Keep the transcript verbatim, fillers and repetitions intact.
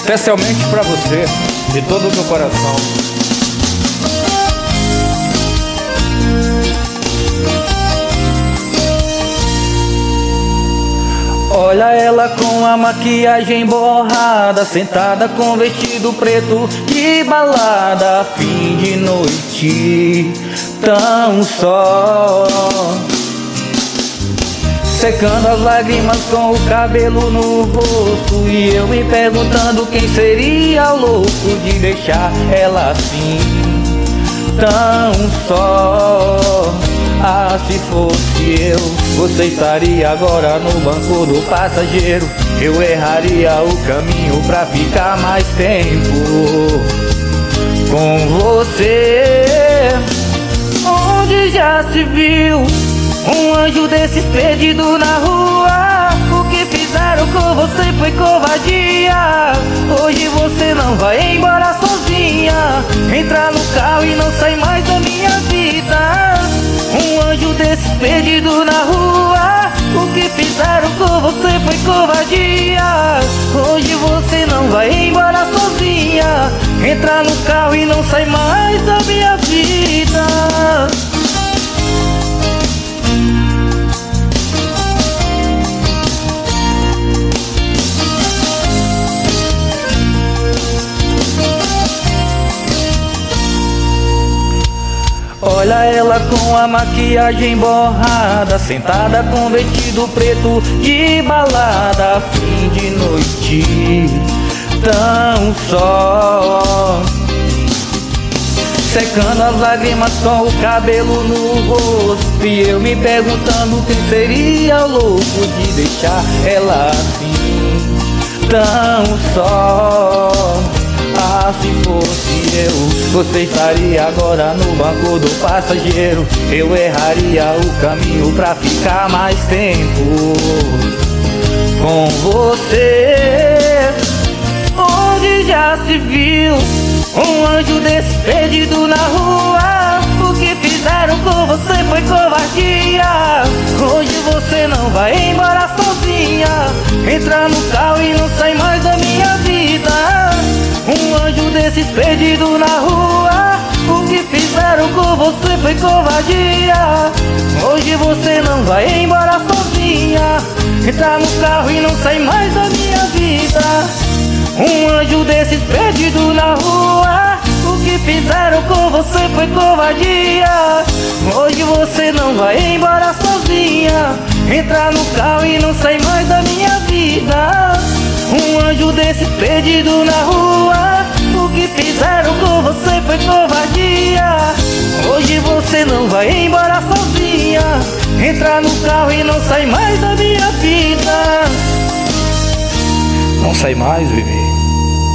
especialmente pra você, de todo o meu coração. Olha ela com a maquiagem borrada, sentada com vestido preto de balada, fim de noite, tão só, secando as lágrimas com o cabelo no rosto, e eu me perguntando quem seria o louco de deixar ela assim, tão só. Ah, se fosse eu, você estaria agora no banco do passageiro. Eu erraria o caminho pra ficar mais tempo com você. Onde já se viu um anjo desses perdido na rua? O que fizeram com você foi covardia. Hoje você não vai embora sozinha, entrar no carro e não sai mais da minha vida. Um anjo desses perdido na rua, o que fizeram com você foi covardia. Hoje você não vai embora sozinha, entrar no carro e não sai mais da minha vida. Olha ela com a maquiagem borrada, sentada com vestido preto de balada, fim de noite, tão só, secando as lágrimas com o cabelo no rosto, e eu me perguntando quem seria o louco de deixar ela assim, tão só. Ah, se fosse eu, você estaria agora no banco do passageiro. Eu erraria o caminho pra ficar mais tempo com você. Onde já se viu um anjo desse perdido na rua? O que fizeram com você foi covardia. Hoje você não vai embora sozinha, entrar no carro e não sai mais da minha vida. Um anjo desses perdido na rua, o que fizeram com você foi covardia. Hoje você não vai embora sozinha, entrar no carro e não sai mais da minha vida. Um anjo desses perdido na rua, o que fizeram com você foi covardia. Hoje você não vai embora sozinha, entrar no carro e não sai mais da minha vida. Um anjo desses perdido na rua, o que fizeram com você foi covardia. Hoje você não vai embora sozinha, entrar no carro e não sai mais da minha vida. Não sai mais, bebê.